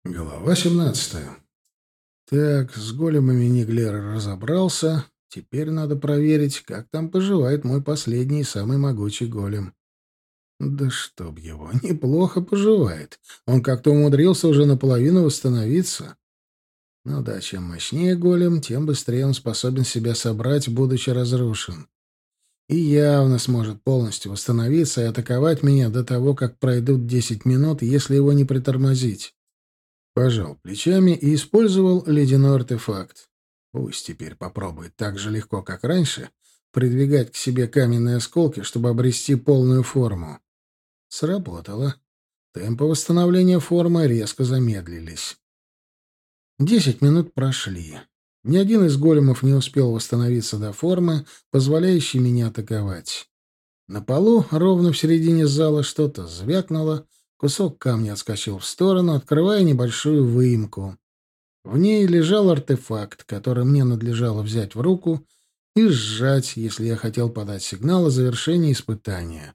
Глава 17. Так, с големами Ниглер разобрался. Теперь надо проверить, как там поживает мой последний и самый могучий голем. Да чтоб его, неплохо поживает. Он как-то умудрился уже наполовину восстановиться. Ну да, чем мощнее голем, тем быстрее он способен себя собрать, будучи разрушен. И явно сможет полностью восстановиться и атаковать меня до того, как пройдут 10 минут, если его не притормозить. Пожал плечами и использовал ледяной артефакт. Пусть теперь попробует так же легко, как раньше, придвигать к себе каменные осколки, чтобы обрести полную форму. Сработало. Темпы восстановления формы резко замедлились. 10 минут прошли. Ни один из големов не успел восстановиться до формы, позволяющей меня атаковать. На полу, ровно в середине зала, что-то звякнуло, кусок камня отскочил в сторону, открывая небольшую выемку. В ней лежал артефакт, который мне надлежало взять в руку и сжать, если я хотел подать сигнал о завершении испытания.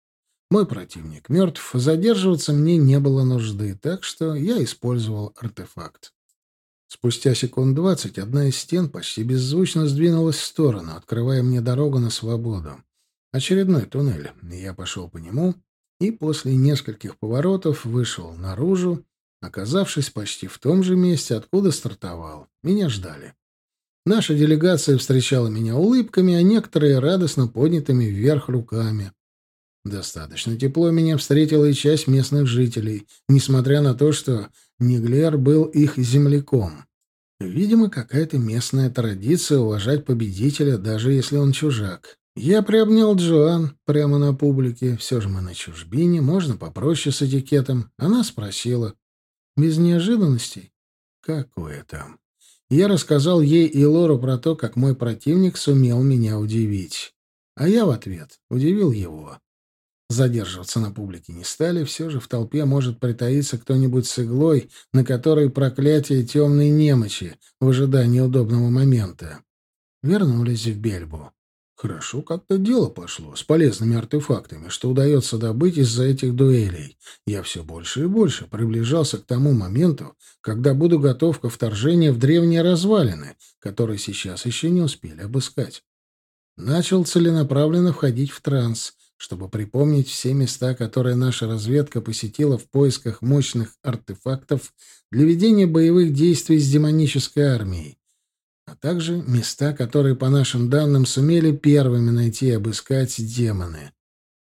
Мой противник мертв, задерживаться мне не было нужды, так что я использовал артефакт. Спустя секунд 20 одна из стен почти беззвучно сдвинулась в сторону, открывая мне дорогу на свободу. Очередной туннель. Я пошел по нему и после нескольких поворотов вышел наружу, оказавшись почти в том же месте, откуда стартовал. Меня ждали. Наша делегация встречала меня улыбками, а некоторые радостно поднятыми вверх руками. Достаточно тепло меня встретила и часть местных жителей, несмотря на то, что Ниглер был их земляком. Видимо, какая-то местная традиция уважать победителя, даже если он чужак. Я приобнял Джоан прямо на публике. Все же мы на чужбине, можно попроще с этикетом. Она спросила. Без неожиданностей? Какое там? Я рассказал ей и Лору про то, как мой противник сумел меня удивить. А я в ответ удивил его. Задерживаться на публике не стали, все же в толпе может притаиться кто-нибудь с иглой, на которой проклятие темной немочи, в ожидании удобного момента. Вернулись в Бельбу. Хорошо как-то дело пошло, с полезными артефактами, что удается добыть из-за этих дуэлей. Я все больше и больше приближался к тому моменту, когда буду готов ко вторжению в древние развалины, которые сейчас еще не успели обыскать. Начал целенаправленно входить в транс, чтобы припомнить все места, которые наша разведка посетила в поисках мощных артефактов для ведения боевых действий с демонической армией, а также места, которые, по нашим данным, сумели первыми найти и обыскать демоны.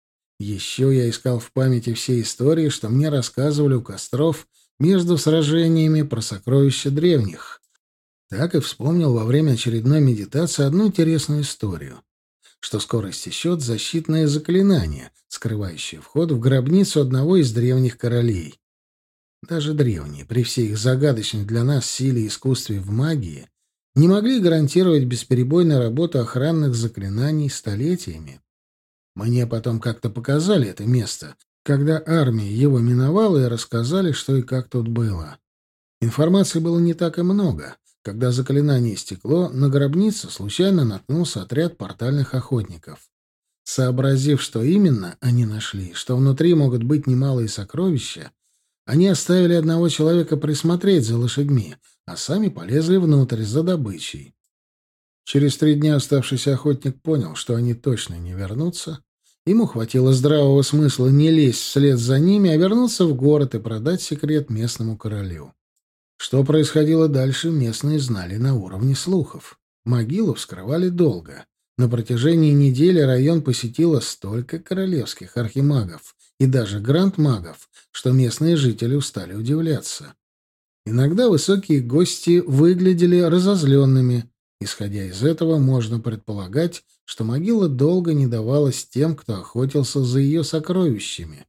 Еще я искал в памяти все истории, что мне рассказывали у костров между сражениями про сокровища древних. Так и вспомнил во время очередной медитации одну интересную историю, что скоро истечет защитное заклинание, скрывающее вход в гробницу одного из древних королей. Даже древние, при всей их загадочной для нас силе и искусстве в магии, не могли гарантировать бесперебойную работу охранных заклинаний столетиями. Мне потом как-то показали это место, когда армия его миновала и рассказали, что и как тут было. Информации было не так и много. Когда заклинание истекло, на гробницу случайно наткнулся отряд портальных охотников. Сообразив, что именно они нашли, что внутри могут быть немалые сокровища, они оставили одного человека присмотреть за лошадьми, а сами полезли внутрь за добычей. Через 3 дня оставшийся охотник понял, что они точно не вернутся. Ему хватило здравого смысла не лезть вслед за ними, а вернуться в город и продать секрет местному королю. Что происходило дальше, местные знали на уровне слухов. Могилу вскрывали долго. На протяжении недели район посетило столько королевских архимагов и даже гранд-магов, что местные жители устали удивляться. Иногда высокие гости выглядели разозленными. Исходя из этого, можно предполагать, что могила долго не давалась тем, кто охотился за ее сокровищами.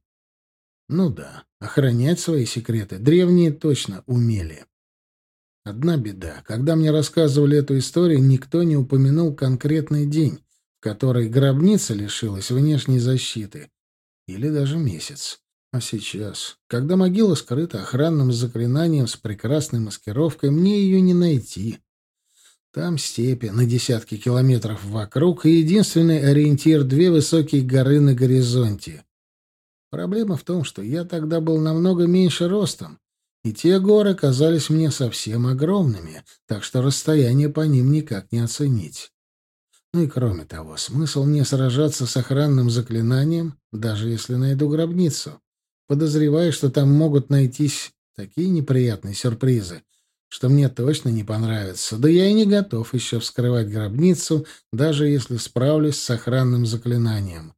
Ну да, охранять свои секреты древние точно умели. Одна беда. Когда мне рассказывали эту историю, никто не упомянул конкретный день, в который гробница лишилась внешней защиты. Или даже месяц. А сейчас, когда могила скрыта охранным заклинанием с прекрасной маскировкой, мне ее не найти. Там степи на десятки километров вокруг, и единственный ориентир — 2 высокие горы на горизонте. Проблема в том, что я тогда был намного меньше ростом, И те горы казались мне совсем огромными, так что расстояние по ним никак не оценить. Ну и кроме того, смысл мне сражаться с охранным заклинанием, даже если найду гробницу. Подозреваю, что там могут найтись такие неприятные сюрпризы, что мне точно не понравится. Да я и не готов еще вскрывать гробницу, даже если справлюсь с охранным заклинанием.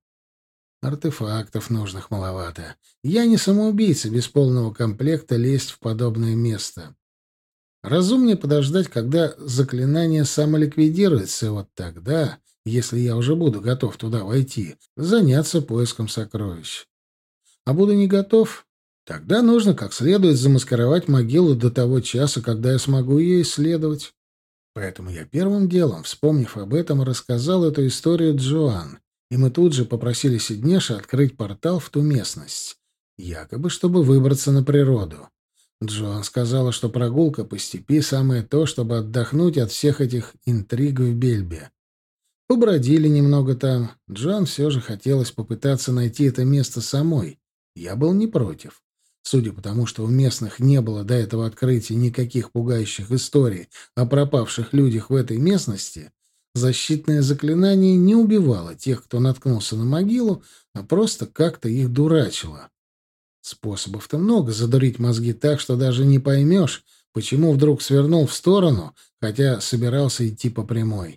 Артефактов нужных маловато. Я не самоубийца без полного комплекта лезть в подобное место. Разумнее подождать, когда заклинание самоликвидируется, и вот тогда, если я уже буду готов туда войти, заняться поиском сокровищ. А буду не готов, тогда нужно как следует замаскировать могилу до того часа, когда я смогу ее исследовать. Поэтому я первым делом, вспомнив об этом, рассказал эту историю Джоан, и мы тут же попросили Сиднеша открыть портал в ту местность, якобы чтобы выбраться на природу. Джоан сказала, что прогулка по степи — самое то, чтобы отдохнуть от всех этих интриг в Бельбе. Побродили немного там. Джоан все же хотелось попытаться найти это место самой. Я был не против. Судя по тому, что у местных не было до этого открытия никаких пугающих историй о пропавших людях в этой местности, защитное заклинание не убивало тех, кто наткнулся на могилу, а просто как-то их дурачило. Способов-то много задурить мозги так, что даже не поймешь, почему вдруг свернул в сторону, хотя собирался идти по прямой.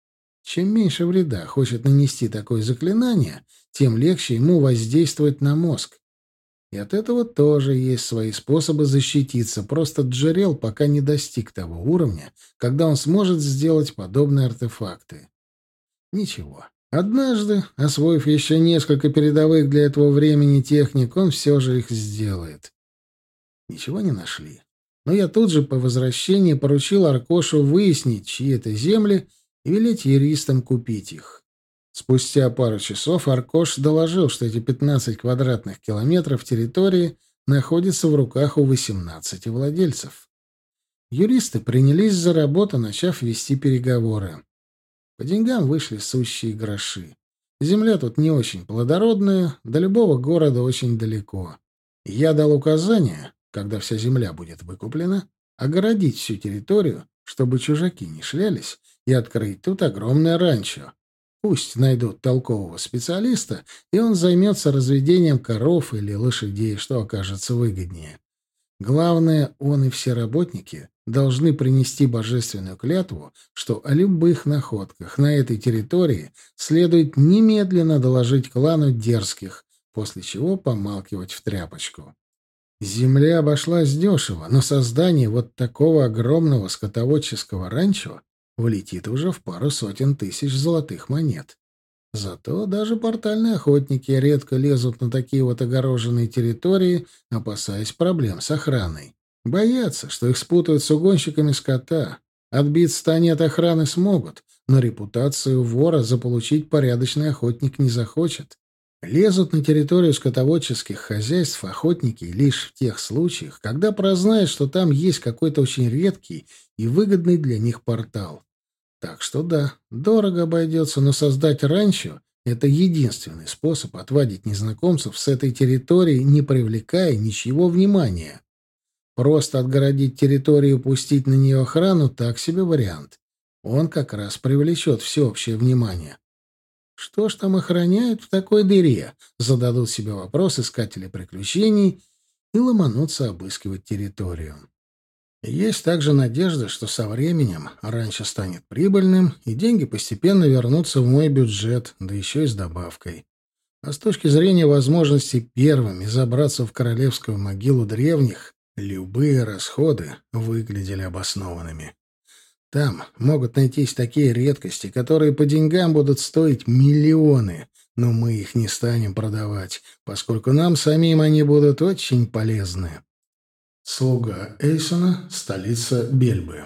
Чем меньше вреда хочет нанести такое заклинание, тем легче ему воздействовать на мозг. И от этого тоже есть свои способы защититься, просто Джерел пока не достиг того уровня, когда он сможет сделать подобные артефакты. Ничего. Однажды, освоив еще несколько передовых для этого времени техник, он все же их сделает. Ничего не нашли. Но я тут же по возвращении поручил Аркошу выяснить, чьи это земли, и велеть юристам купить их. Спустя пару часов Аркош доложил, что эти 15 квадратных километров территории находятся в руках у 18 владельцев. Юристы принялись за работу, начав вести переговоры. По деньгам вышли сущие гроши. Земля тут не очень плодородная, до любого города очень далеко. Я дал указание, когда вся земля будет выкуплена, огородить всю территорию, чтобы чужаки не шлялись, и открыть тут огромное ранчо. Пусть найдут толкового специалиста, и он займется разведением коров или лошадей, что окажется выгоднее. Главное, он и все работники должны принести божественную клятву, что о любых находках на этой территории следует немедленно доложить клану Дерзких, после чего помалкивать в тряпочку. Земля обошлась дешево, но создание вот такого огромного скотоводческого ранчо влетит уже в пару сотен тысяч золотых монет. Зато даже портальные охотники редко лезут на такие вот огороженные территории, опасаясь проблем с охраной. Боятся, что их спутают с угонщиками скота. Отбиться-то они от охраны смогут, но репутацию вора заполучить порядочный охотник не захочет. Лезут на территорию скотоводческих хозяйств охотники лишь в тех случаях, когда прознают, что там есть какой-то очень редкий и выгодный для них портал. Так что да, дорого обойдется, но создать ранчо — это единственный способ отвадить незнакомцев с этой территории, не привлекая ничего внимания. Просто отгородить территорию и пустить на нее охрану — так себе вариант. Он как раз привлечет всеобщее внимание. Что ж там охраняют в такой дыре? Зададут себе вопрос искатели приключений и ломанутся обыскивать территорию. Есть также надежда, что со временем ранчо станет прибыльным, и деньги постепенно вернутся в мой бюджет, да еще и с добавкой. А с точки зрения возможности первыми забраться в королевскую могилу древних, любые расходы выглядели обоснованными. Там могут найтись такие редкости, которые по деньгам будут стоить миллионы, но мы их не станем продавать, поскольку нам самим они будут очень полезны. Слуга Эйсона, столица Бельбы.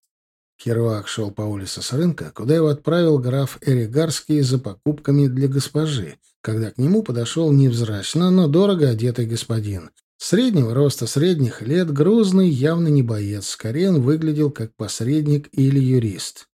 Керуак шел по улице с рынка, куда его отправил граф Эригарский за покупками для госпожи, когда к нему подошел невзрачно, но дорого одетый господин. Среднего роста, средних лет, грузный, явно не боец. Скорее он выглядел как посредник или юрист.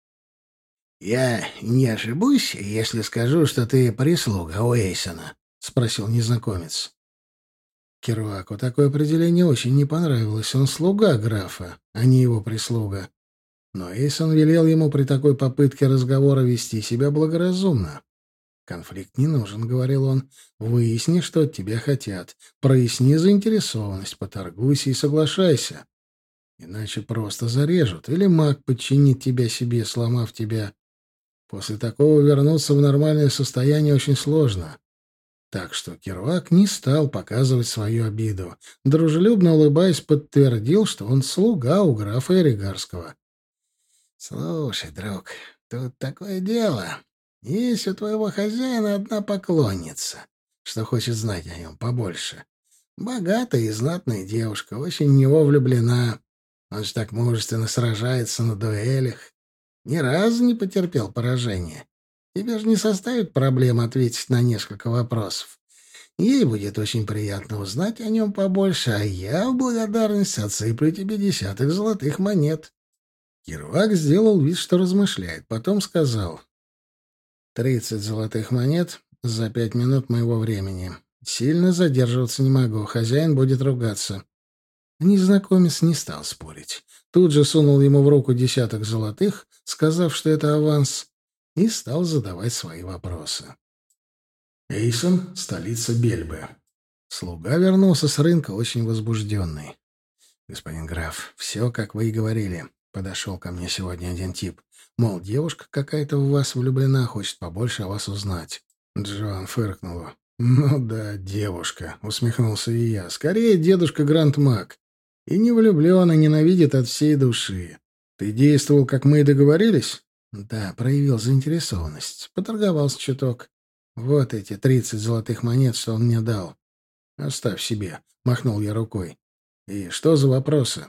«Я не ошибусь, если скажу, что ты прислуга у Эйсона?» — спросил незнакомец. Керуаку такое определение очень не понравилось. Он слуга графа, а не его прислуга. Но Эйсон велел ему при такой попытке разговора вести себя благоразумно. «Конфликт не нужен», — говорил он. «Выясни, что от тебя хотят. Проясни заинтересованность, поторгуйся и соглашайся. Иначе просто зарежут, или маг подчинит тебя себе, сломав тебя. После такого вернуться в нормальное состояние очень сложно». Так что Керуак не стал показывать свою обиду. Дружелюбно улыбаясь, подтвердил, что он слуга у графа Эригарского. «Слушай, друг, тут такое дело. Есть у твоего хозяина одна поклонница, что хочет знать о нем побольше. Богатая и знатная девушка, очень в него влюблена. Он же так мужественно сражается на дуэлях. Ни разу не потерпел поражения. Тебе же не составит проблем ответить на несколько вопросов. Ей будет очень приятно узнать о нем побольше, а я в благодарность отсыплю тебе десяток золотых монет». Кирвак сделал вид, что размышляет. Потом сказал: 30 золотых монет за 5 минут моего времени. Сильно задерживаться не могу, хозяин будет ругаться». Незнакомец не стал спорить. Тут же сунул ему в руку десяток золотых, сказав, что это аванс, и стал задавать свои вопросы. Эйсон — столица Бельбы. Слуга вернулся с рынка очень возбужденный. «Господин граф, все, как вы и говорили. Подошел ко мне сегодня один тип. Мол, девушка какая-то в вас влюблена, хочет побольше о вас узнать». Джоан фыркнула. «Ну да, девушка», — усмехнулся и я. «Скорее, дедушка Гранд-маг. И не влюблен, и ненавидит от всей души. Ты действовал, как мы и договорились?» «Да, проявил заинтересованность. Поторговался чуток. Вот эти 30 золотых монет, что он мне дал. Оставь себе», — махнул я рукой. «И что за вопросы?»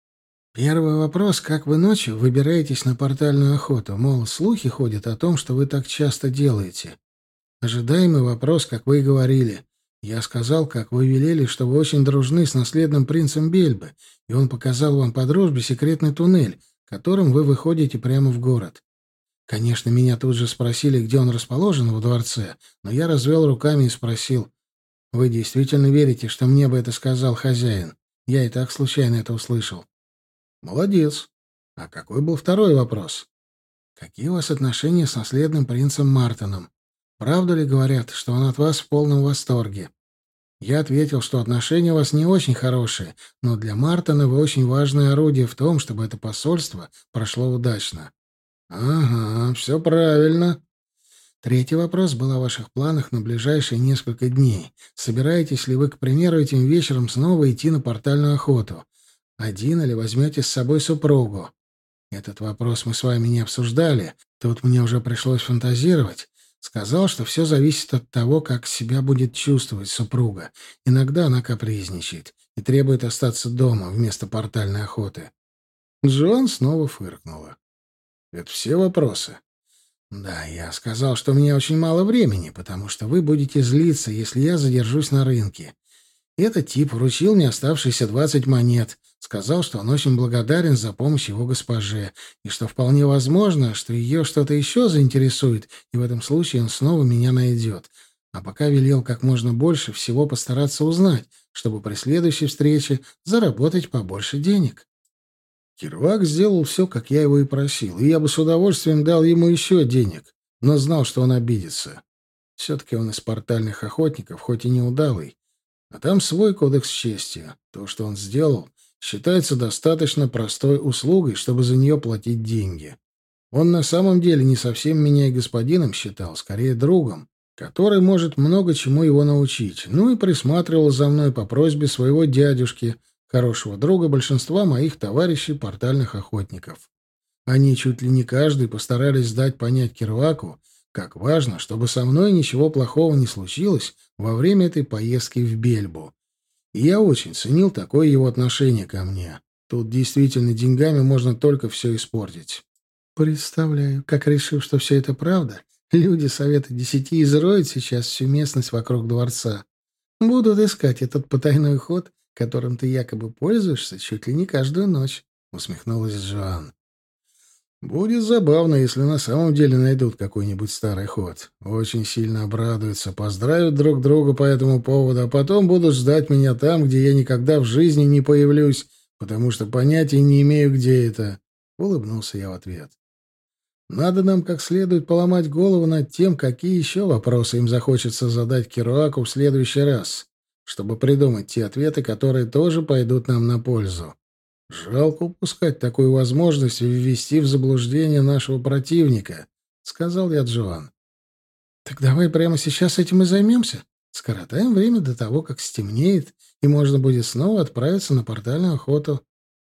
«Первый вопрос: как вы ночью выбираетесь на портальную охоту? Мол, слухи ходят о том, что вы так часто делаете. Ожидаемый вопрос, как вы и говорили. Я сказал, как вы велели, что вы очень дружны с наследным принцем Бельбы, и он показал вам по дружбе секретный туннель, которым вы выходите прямо в город. Конечно, меня тут же спросили, где он расположен во дворце, но я развел руками и спросил: вы действительно верите, что мне бы это сказал хозяин? Я и так случайно это услышал». «Молодец. А какой был второй вопрос?» «Какие у вас отношения с наследным принцем Мартоном? Правда ли говорят, что он от вас в полном восторге?» Я ответил, что отношения у вас не очень хорошие, но для Мартона вы очень важное орудие в том, чтобы это посольство прошло удачно. «Ага, все правильно». Третий вопрос был о ваших планах на ближайшие несколько дней. Собираетесь ли вы, к примеру, этим вечером снова идти на портальную охоту? Один или возьмете с собой супругу? Этот вопрос мы с вами не обсуждали. Тут мне уже пришлось фантазировать. Сказал, что все зависит от того, как себя будет чувствовать супруга. Иногда она капризничает и требует остаться дома вместо портальной охоты. Джон снова фыркнула. «Это все вопросы?» «Да, я сказал, что у меня очень мало времени, потому что вы будете злиться, если я задержусь на рынке. Этот тип вручил мне оставшиеся 20 монет, сказал, что он очень благодарен за помощь его госпоже, и что вполне возможно, что ее что-то еще заинтересует, и в этом случае он снова меня найдет. А пока велел как можно больше всего постараться узнать, чтобы при следующей встрече заработать побольше денег». Кирвак сделал все, как я его и просил, и я бы с удовольствием дал ему еще денег, но знал, что он обидится. Все-таки он из портальных охотников, хоть и неудалый, а там свой кодекс чести. То, что он сделал, считается достаточно простой услугой, чтобы за нее платить деньги. Он на самом деле не совсем меня и господином считал, скорее другом, который может много чему его научить, ну и присматривал за мной по просьбе своего дядюшки, хорошего друга большинства моих товарищей портальных охотников. Они чуть ли не каждый постарались дать понять Кирваку, как важно, чтобы со мной ничего плохого не случилось во время этой поездки в Бельбу. И я очень ценил такое его отношение ко мне. Тут действительно деньгами можно только все испортить. Представляю, как, решив, что все это правда, люди Совета Десяти изроют сейчас всю местность вокруг дворца. Будут искать этот потайной ход, которым ты якобы пользуешься чуть ли не каждую ночь, — усмехнулась Джоан. Будет забавно, если на самом деле найдут какой-нибудь старый ход. Очень сильно обрадуются, поздравят друг друга по этому поводу, а потом будут ждать меня там, где я никогда в жизни не появлюсь, потому что понятия не имею, где это. Улыбнулся я в ответ. Надо нам как следует поломать голову над тем, какие еще вопросы им захочется задать Керуаку в следующий раз, чтобы придумать те ответы, которые тоже пойдут нам на пользу. Жалко упускать такую возможность и ввести в заблуждение нашего противника, — сказал я Джоан. — Так давай прямо сейчас этим и займемся. Скоротаем время до того, как стемнеет, и можно будет снова отправиться на портальную охоту.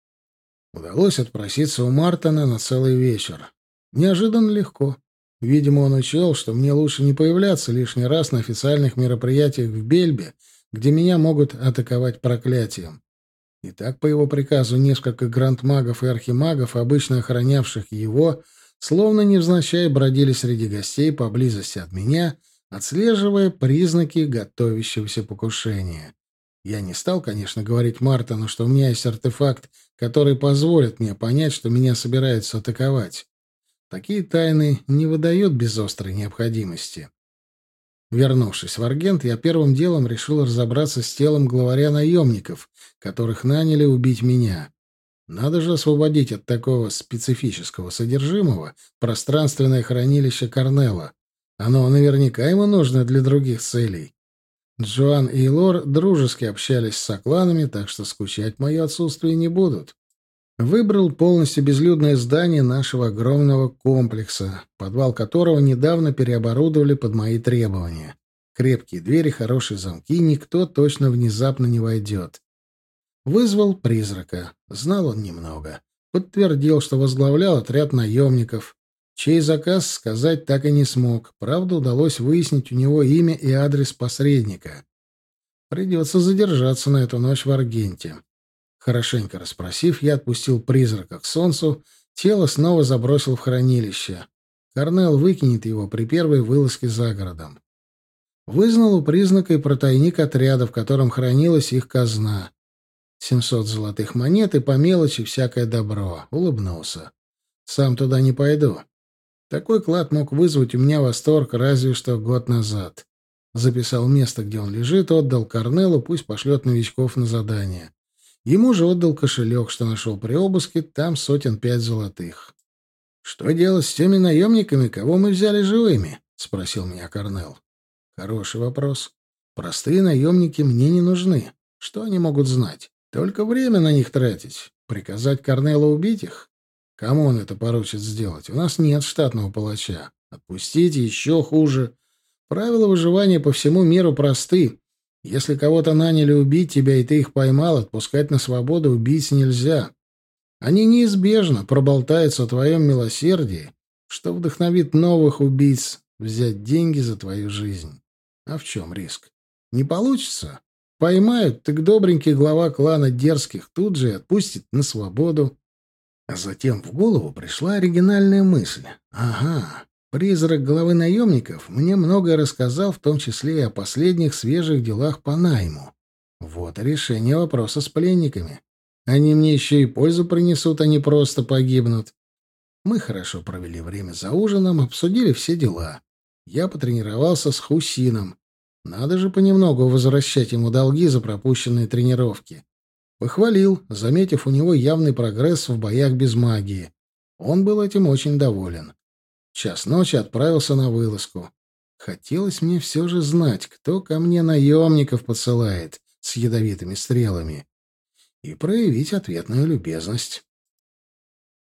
Удалось отпроситься у Мартона на целый вечер. Неожиданно легко. Видимо, он учел, что мне лучше не появляться лишний раз на официальных мероприятиях в Бельбе, где меня могут атаковать проклятием. И так, по его приказу, несколько грандмагов и архимагов, обычно охранявших его, словно невзначай бродили среди гостей поблизости от меня, отслеживая признаки готовящегося покушения. Я не стал, конечно, говорить Мартону, что у меня есть артефакт, который позволит мне понять, что меня собираются атаковать. Такие тайны не выдает без острой необходимости. Вернувшись в Аргент, я первым делом решил разобраться с телом главаря наемников, которых наняли убить меня. Надо же освободить от такого специфического содержимого пространственное хранилище Корнелла. Оно наверняка ему нужно для других целей. Джоан и Лор дружески общались с сокланами, так что скучать в мое отсутствие не будут. Выбрал полностью безлюдное здание нашего огромного комплекса, подвал которого недавно переоборудовали под мои требования. Крепкие двери, хорошие замки, никто точно внезапно не войдет. Вызвал призрака. Знал он немного. Подтвердил, что возглавлял отряд наемников. Чей заказ сказать так и не смог. Правда, удалось выяснить у него имя и адрес посредника. Придется задержаться на эту ночь в Аргенте. Хорошенько расспросив, я отпустил призрака к солнцу, тело снова забросил в хранилище. Корнелл выкинет его при первой вылазке за городом. Вызнал у призрака и про тайник отряда, в котором хранилась их казна. 700 золотых монет и по мелочи всякое добро. Улыбнулся. Сам туда не пойду. Такой клад мог вызвать у меня восторг разве что год назад. Записал место, где он лежит, отдал Корнеллу, пусть пошлет новичков на задание. Ему же отдал кошелек, что нашел при обыске, там 500 золотых. — Что делать с теми наемниками, кого мы взяли живыми? — спросил меня Корнелл. — Хороший вопрос. Простые наемники мне не нужны. Что они могут знать? Только время на них тратить. Приказать Корнеллу убить их? Кому он это поручит сделать? У нас нет штатного палача. Отпустить еще хуже. Правила выживания по всему миру просты. Если кого-то наняли убить тебя, и ты их поймал, отпускать на свободу убийц нельзя. Они неизбежно проболтаются о твоем милосердии, что вдохновит новых убийц взять деньги за твою жизнь. А в чем риск? Не получится? Поймают, так добренький глава клана дерзких тут же и отпустит на свободу. А затем в голову пришла оригинальная мысль. Ага, призрак главы наемников мне многое рассказал, в том числе и о последних свежих делах по найму. Вот и решение вопроса с пленниками. Они мне еще и пользу принесут, а не просто погибнут. Мы хорошо провели время за ужином, обсудили все дела. Я потренировался с Хусином. Надо же понемногу возвращать ему долги за пропущенные тренировки. Похвалил, заметив у него явный прогресс в боях без магии. Он был этим очень доволен. В час ночи отправился на вылазку. Хотелось мне все же знать, кто ко мне наемников посылает с ядовитыми стрелами, и проявить ответную любезность.